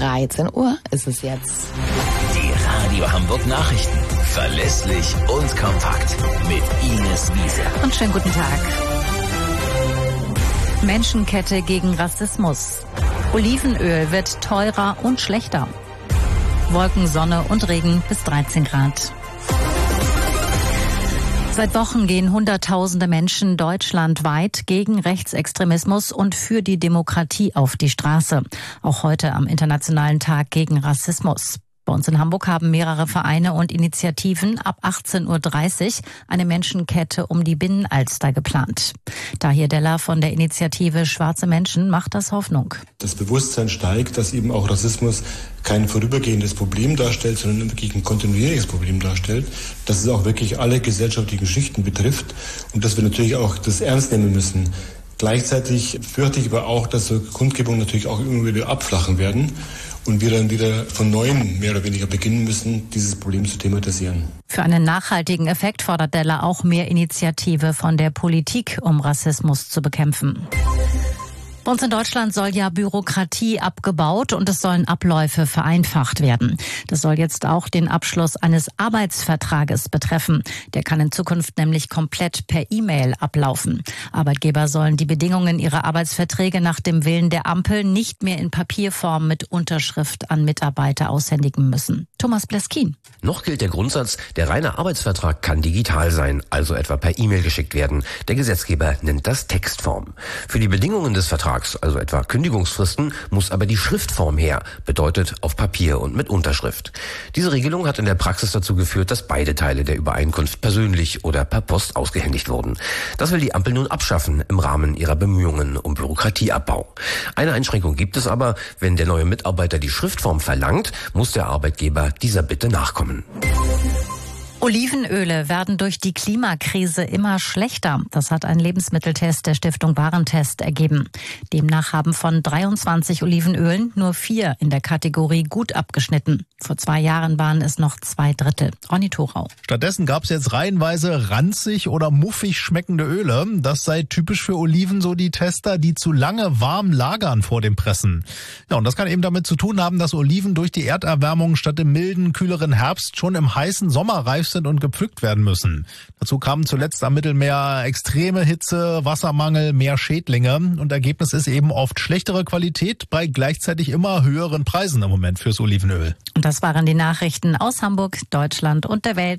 13 Uhr ist es jetzt. Die Radio Hamburg Nachrichten. Verlässlich und kompakt. Mit Ines Wiese. Und schönen guten Tag. Menschenkette gegen Rassismus. Olivenöl wird teurer und schlechter. Wolken, Sonne und Regen bis 13 Grad. Seit Wochen gehen Hunderttausende Menschen deutschlandweit gegen Rechtsextremismus und für die Demokratie auf die Straße. Auch heute am Internationalen Tag gegen Rassismus. Bei uns in Hamburg haben mehrere Vereine und Initiativen ab 18.30 Uhr eine Menschenkette um die Binnenalster geplant. Tahir Della von der Initiative Schwarze Menschen macht das Hoffnung. Das Bewusstsein steigt, dass eben auch Rassismus kein vorübergehendes Problem darstellt, sondern wirklich ein kontinuierliches Problem darstellt, dass es auch wirklich alle gesellschaftlichen Schichten betrifft und dass wir natürlich auch das ernst nehmen müssen. Gleichzeitig fürchte ich aber auch, dass so Kundgebungen natürlich auch immer wieder abflachen werden und wir dann wieder von Neuem mehr oder weniger beginnen müssen, dieses Problem zu thematisieren. Für einen nachhaltigen Effekt fordert Della auch mehr Initiative von der Politik, um Rassismus zu bekämpfen. Bei uns in Deutschland soll ja Bürokratie abgebaut und es sollen Abläufe vereinfacht werden. Das soll jetzt auch den Abschluss eines Arbeitsvertrages betreffen. Der kann in Zukunft nämlich komplett per E-Mail ablaufen. Arbeitgeber sollen die Bedingungen ihrer Arbeitsverträge nach dem Willen der Ampel nicht mehr in Papierform mit Unterschrift an Mitarbeiter aushändigen müssen. Thomas Bleskin. Noch gilt der Grundsatz, der reine Arbeitsvertrag kann digital sein, also etwa per E-Mail geschickt werden. Der Gesetzgeber nennt das Textform. Für die Bedingungen des Vertrags, also etwa Kündigungsfristen, muss aber die Schriftform her, bedeutet auf Papier und mit Unterschrift. Diese Regelung hat in der Praxis dazu geführt, dass beide Teile der Übereinkunft persönlich oder per Post ausgehändigt wurden. Das will die Ampel nun abschaffen im Rahmen ihrer Bemühungen um Bürokratieabbau. Eine Einschränkung gibt es aber: Wenn der neue Mitarbeiter die Schriftform verlangt, muss der Arbeitgeber dieser Bitte nachkommen. Olivenöle werden durch die Klimakrise immer schlechter. Das hat ein Lebensmitteltest der Stiftung Warentest ergeben. Demnach haben von 23 Olivenölen nur 4 in der Kategorie gut abgeschnitten. Vor 2 Jahren waren es noch 2/3. Ronny Thorau. Stattdessen gab es jetzt reihenweise ranzig oder muffig schmeckende Öle. Das sei typisch für Oliven, so die Tester, die zu lange warm lagern vor dem Pressen. Ja, und das kann eben damit zu tun haben, dass Oliven durch die Erderwärmung statt im milden, kühleren Herbst schon im heißen Sommer reif sind und gepflückt werden müssen. Dazu kamen zuletzt am Mittelmeer extreme Hitze, Wassermangel, mehr Schädlinge und Ergebnis ist eben oft schlechtere Qualität bei gleichzeitig immer höheren Preisen im Moment fürs Olivenöl. Und das waren die Nachrichten aus Hamburg, Deutschland und der Welt.